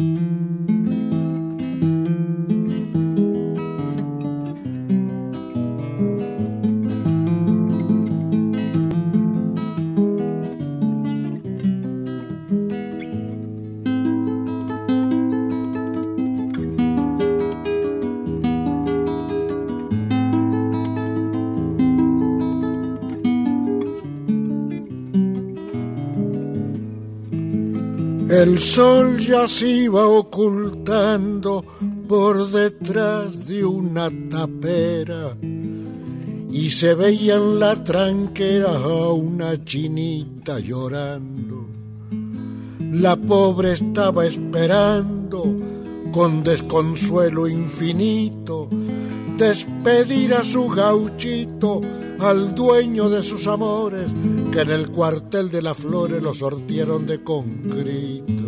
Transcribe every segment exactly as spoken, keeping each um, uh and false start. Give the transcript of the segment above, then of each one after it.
El sol ya se iba ocultando por detrás de una tapera y se veía en la tranquera a una chinita llorando. La pobre estaba esperando con desconsuelo infinito despedir a su gauchito, al dueño de sus amores, que en el cuartel de las flores lo sortieron de concreto.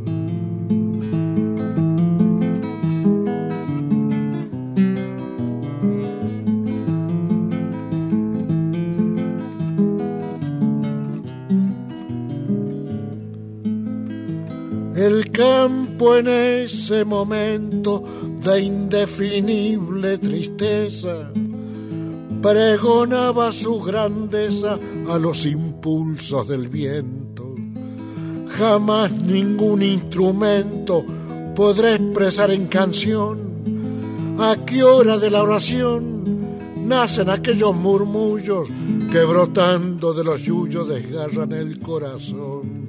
El campo en ese momento de indefinible tristeza pregonaba su grandeza a los impulsos del viento. Jamás ningún instrumento podrá expresar en canción a qué hora de la oración nacen aquellos murmullos que brotando de los yuyos desgarran el corazón.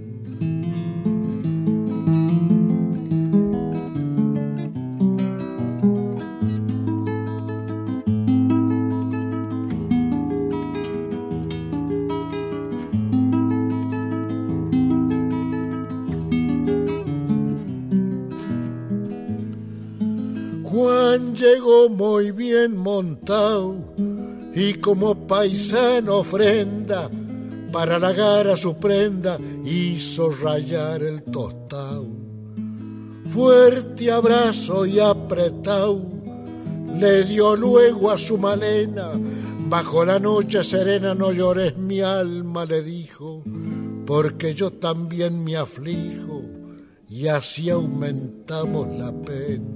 Juan llegó muy bien montado y como paisano ofrenda para halagar a su prenda hizo rayar el tostado. Fuerte abrazo y apretado le dio luego a su Malena. Bajo la noche serena no llores mi alma, le dijo, porque yo también me aflijo y así aumentamos la pena.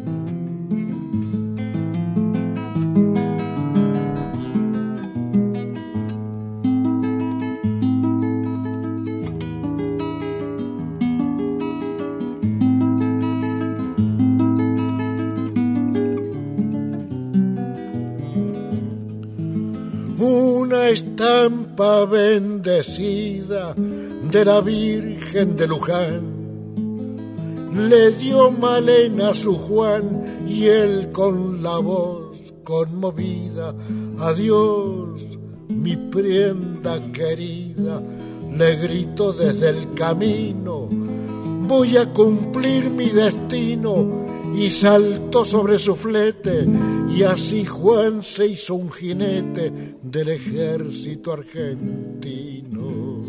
Una estampa bendecida de la Virgen de Luján le dio Malena a su Juan y él con la voz conmovida, adiós mi prenda querida, le gritó desde el camino, voy a cumplir mi destino. Y saltó sobre su flete y así Juan se hizo un jinete del ejército argentino.